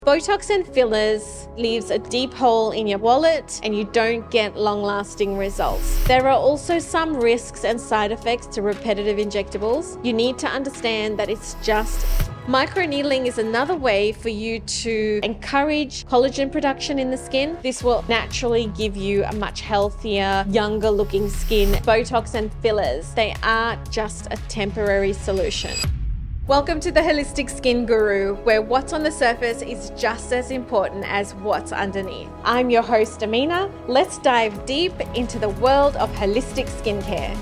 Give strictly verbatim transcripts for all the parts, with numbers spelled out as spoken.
Botox and fillers leaves a deep hole in your wallet and you don't get long-lasting results. There are also some risks and side effects to repetitive injectables. You need to understand that it's just microneedling is another way for you to encourage collagen production in the skin. This will naturally give you a much healthier, younger looking skin. Botox and fillers, they are just a temporary solution. Welcome to the Holistic Skin Guru, where what's on the surface is just as important as what's underneath. I'm your host, Amina. Let's dive deep into the world of holistic skincare.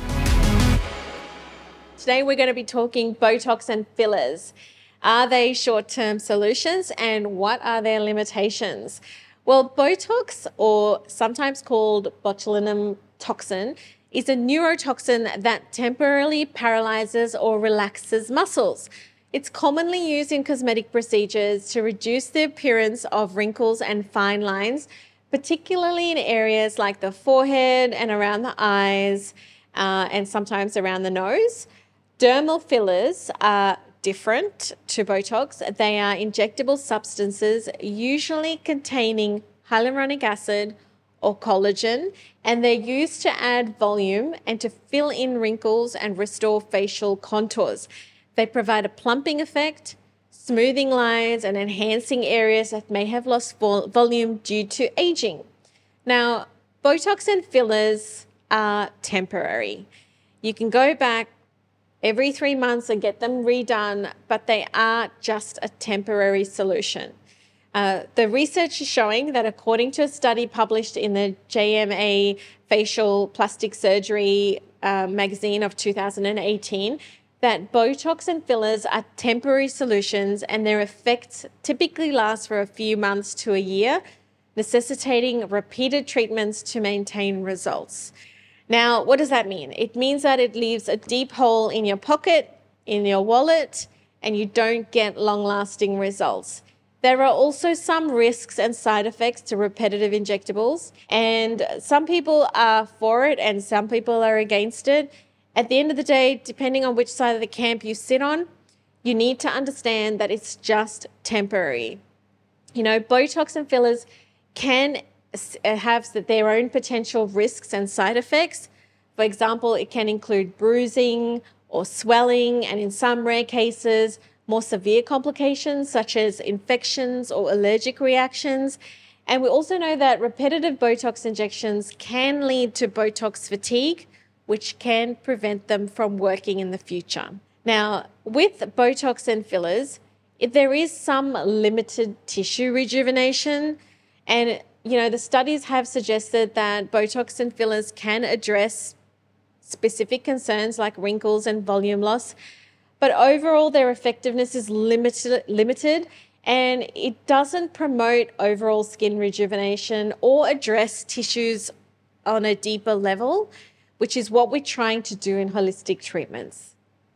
Today, we're going to be talking Botox and fillers. Are they short-term solutions and what are their limitations? Well, Botox, or sometimes called botulinum toxin, is a neurotoxin that temporarily paralyzes or relaxes muscles. It's commonly used in cosmetic procedures to reduce the appearance of wrinkles and fine lines, particularly in areas like the forehead and around the eyes, uh, and sometimes around the nose. Dermal fillers are different to Botox. They are injectable substances, usually containing hyaluronic acid or collagen, and they're used to add volume and to fill in wrinkles and restore facial contours. They provide a plumping effect, smoothing lines and enhancing areas that may have lost vol- volume due to aging. Now, Botox and fillers are temporary. You can go back every three months and get them redone, but they are just a temporary solution. Uh, the research is showing that according to a study published in the J M A Facial Plastic Surgery uh, magazine of two thousand eighteen, that Botox and fillers are temporary solutions and their effects typically last for a few months to a year, necessitating repeated treatments to maintain results. Now, what does that mean? It means that it leaves a deep hole in your pocket, in your wallet, and you don't get long-lasting results. There are also some risks and side effects to repetitive injectables, and some people are for it and some people are against it. At the end of the day, depending on which side of the camp you sit on, you need to understand that it's just temporary. You know, Botox and fillers can have their own potential risks and side effects. For example, it can include bruising or swelling, and in some rare cases, more severe complications such as infections or allergic reactions. And we also know that repetitive Botox injections can lead to Botox fatigue, which can prevent them from working in the future. Now, with Botox and fillers, if there is some limited tissue rejuvenation, and you know, the studies have suggested that Botox and fillers can address specific concerns like wrinkles and volume loss, but overall their effectiveness is limited, limited and it doesn't promote overall skin rejuvenation or address tissues on a deeper level, which is what we're trying to do in holistic treatments.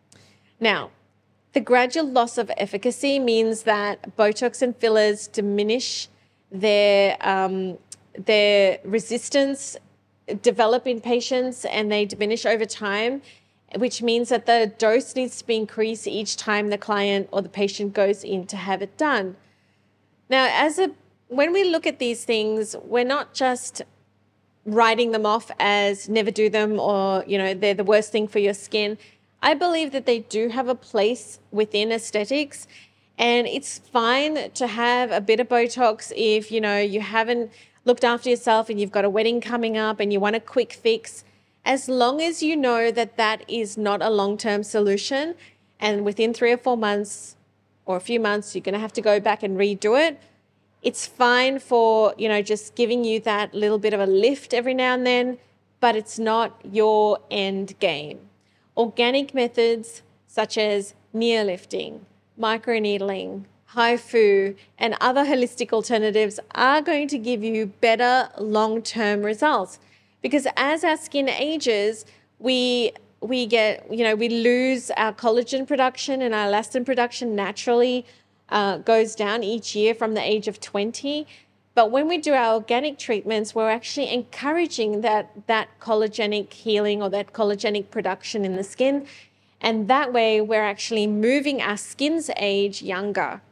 Now, the gradual loss of efficacy means that Botox and fillers diminish their, um, their resistance, develop in patients, and they diminish over time, which means that the dose needs to be increased each time the client or the patient goes in to have it done. Now, as a when we look at these things, we're not just writing them off as never do them or, you know, they're the worst thing for your skin. I believe that they do have a place within aesthetics, and it's fine to have a bit of Botox if, you know, you haven't looked after yourself and you've got a wedding coming up and you want a quick fix. As long as you know that that is not a long-term solution, and within three or four months or a few months, you're going to have to go back and redo it. It's fine for, you know, just giving you that little bit of a lift every now and then, but it's not your end game. Organic methods such as near lifting, microneedling, HIFU, and other holistic alternatives are going to give you better long-term results. Because as our skin ages, we we get, you know, we lose our collagen production, and our elastin production naturally uh, goes down each year from the age of twenty. But when we do our organic treatments, we're actually encouraging that, that collagenous healing or that collagenous production in the skin. And that way, we're actually moving our skin's age younger.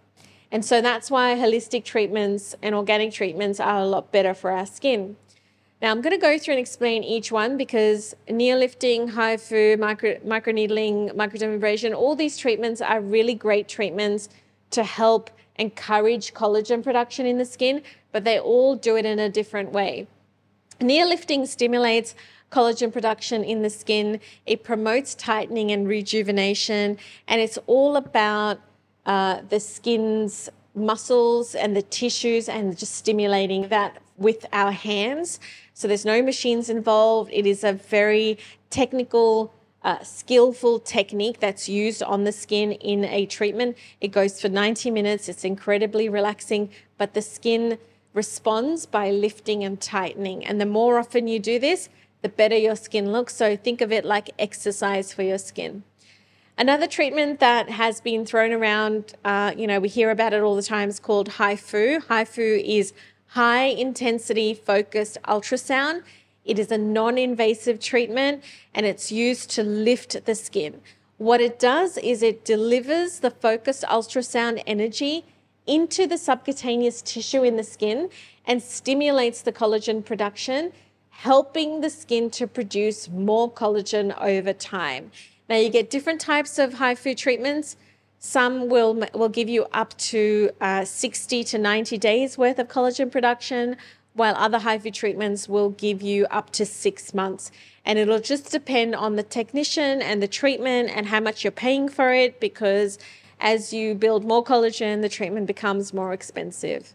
And so that's why holistic treatments and organic treatments are a lot better for our skin. Now, I'm going to go through and explain each one because neolifting, HIFU, micro, microneedling, microdermabrasion, all these treatments are really great treatments to help encourage collagen production in the skin, but they all do it in a different way. Neolifting stimulates collagen production in the skin. It promotes tightening and rejuvenation, and it's all about uh, the skin's muscles and the tissues and just stimulating that with our hands. So there's no machines involved. It is a very technical, uh, skillful technique that's used on the skin in a treatment. It goes for ninety minutes. It's incredibly relaxing, but the skin responds by lifting and tightening. And the more often you do this, the better your skin looks. So think of it like exercise for your skin. Another treatment that has been thrown around, uh, you know, we hear about it all the time, is called HIFU. HIFU is high intensity focused ultrasound. It is a non-invasive treatment and it's used to lift the skin. What it does is it delivers the focused ultrasound energy into the subcutaneous tissue in the skin and stimulates the collagen production, helping the skin to produce more collagen over time. Now, you get different types of HIFU treatments. Some will, will give you up to uh, sixty to ninety days worth of collagen production, while other HIFU treatments will give you up to six months. And it'll just depend on the technician and the treatment and how much you're paying for it, because as you build more collagen, the treatment becomes more expensive.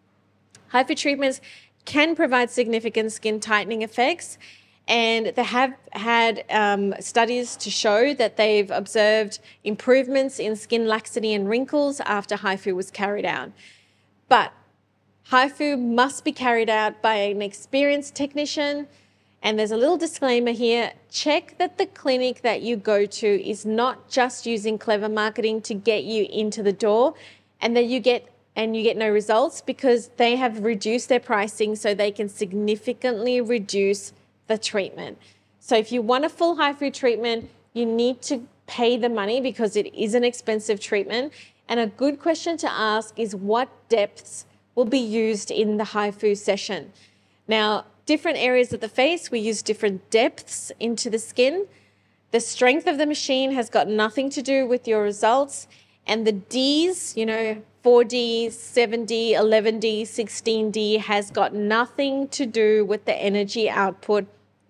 HIFU treatments can provide significant skin tightening effects, and they have had um, studies to show that they've observed improvements in skin laxity and wrinkles after HIFU was carried out. But HIFU must be carried out by an experienced technician. And there's a little disclaimer here. Check that the clinic that you go to is not just using clever marketing to get you into the door and that you get and you get no results, because they have reduced their pricing so they can significantly reduce the treatment. So if you want a full HIFU treatment, you need to pay the money because it is an expensive treatment. And a good question to ask is what depths will be used in the HIFU session. Now, different areas of the face, we use different depths into the skin. The strength of the machine has got nothing to do with your results. And the Ds, you know, four D, seven D, eleven D, sixteen D has got nothing to do with the energy output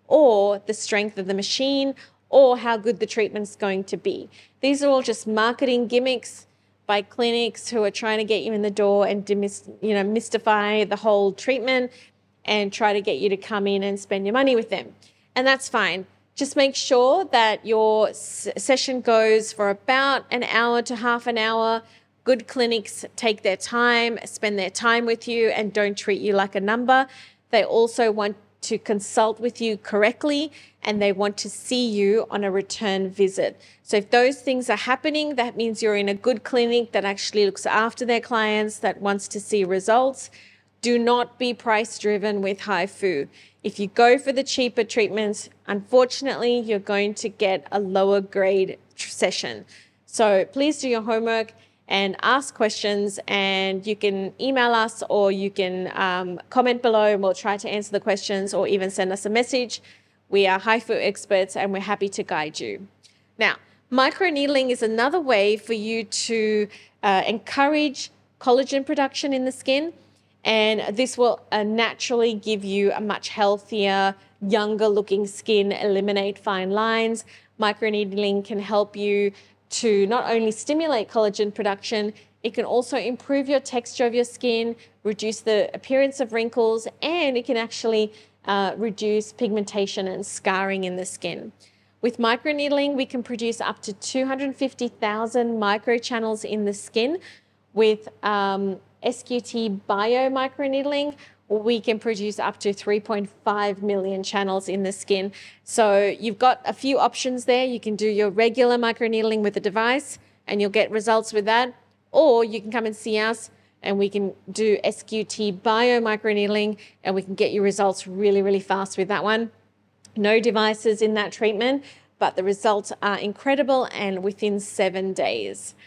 or the strength of the machine or how good the treatment's going to be. These are all just marketing gimmicks by clinics who are trying to get you in the door and demys- you know, mystify the whole treatment and try to get you to come in and spend your money with them. And that's fine. Just make sure that your s- session goes for about an hour to half an hour. Good clinics take their time, spend their time with you, and don't treat you like a number. They also want to consult with you correctly, and they want to see you on a return visit. So if those things are happening, that means you're in a good clinic that actually looks after their clients, that wants to see results. Do not be price driven with HIFU. If you go for the cheaper treatments, unfortunately, you're going to get a lower grade tr- session. So please do your homework and ask questions, and you can email us or you can um, comment below and we'll try to answer the questions, or even send us a message. We are HIFU experts and we're happy to guide you. Now, microneedling is another way for you to uh, encourage collagen production in the skin. And this will uh, naturally give you a much healthier, younger looking skin, eliminate fine lines. Microneedling can help you to not only stimulate collagen production, it can also improve your texture of your skin, reduce the appearance of wrinkles, and it can actually uh, reduce pigmentation and scarring in the skin. With microneedling, we can produce up to two hundred fifty thousand microchannels in the skin. With um, S Q T Bio microneedling, we can produce up to three point five million channels in the skin. So you've got a few options there. You can do your regular microneedling with a device and you'll get results with that. Or you can come and see us and we can do S Q T Bio microneedling and we can get you results really, really fast with that one. No devices in that treatment, but the results are incredible and within seven days.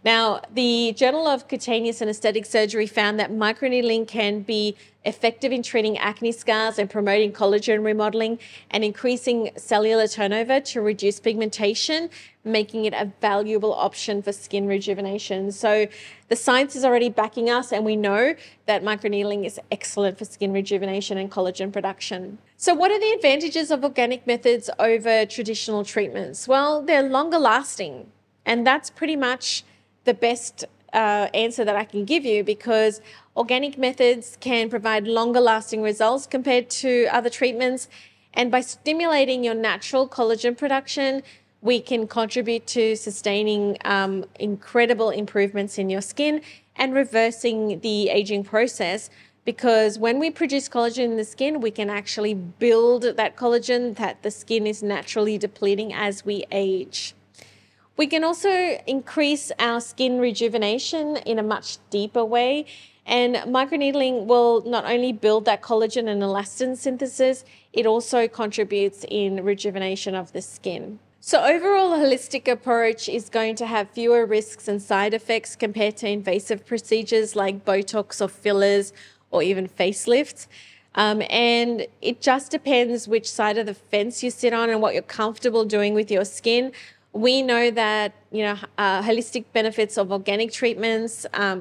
Now, the Journal of Cutaneous and Aesthetic Surgery found that microneedling can be effective in treating acne scars and promoting collagen remodeling and increasing cellular turnover to reduce pigmentation, making it a valuable option for skin rejuvenation. So the science is already backing us, and we know that microneedling is excellent for skin rejuvenation and collagen production. So what are the advantages of organic methods over traditional treatments? Well, they're longer lasting, and that's pretty much the best uh, answer that I can give you, because organic methods can provide longer lasting results compared to other treatments. And by stimulating your natural collagen production, we can contribute to sustaining um, incredible improvements in your skin and reversing the aging process. Because when we produce collagen in the skin, we can actually build that collagen that the skin is naturally depleting as we age. We can also increase our skin rejuvenation in a much deeper way. And microneedling will not only build that collagen and elastin synthesis, it also contributes in rejuvenation of the skin. So overall, a holistic approach is going to have fewer risks and side effects compared to invasive procedures like Botox or fillers or even facelifts. Um, and it just depends which side of the fence you sit on and what you're comfortable doing with your skin. We know that, you know, uh, holistic benefits of organic treatments um,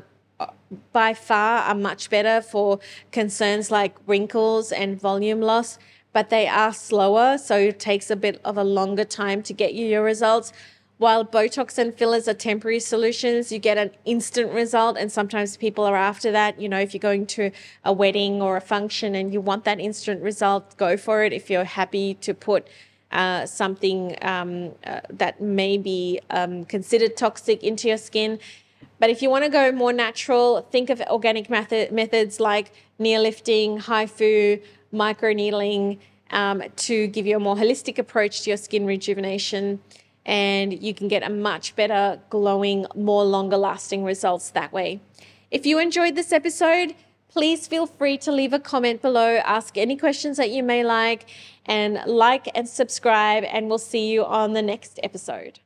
by far are much better for concerns like wrinkles and volume loss, but they are slower, so it takes a bit of a longer time to get you your results. While Botox and fillers are temporary solutions, you get an instant result, and sometimes people are after that. You know, if you're going to a wedding or a function and you want that instant result, go for it. If you're happy to put Uh, something um, uh, that may be um, considered toxic into your skin. But if you want to go more natural, think of organic method, methods like neolifting, HIFU, microneedling um, to give you a more holistic approach to your skin rejuvenation. And you can get a much better, glowing, more longer lasting results that way. If you enjoyed this episode, please feel free to leave a comment below, ask any questions that you may like, and like and subscribe, and we'll see you on the next episode.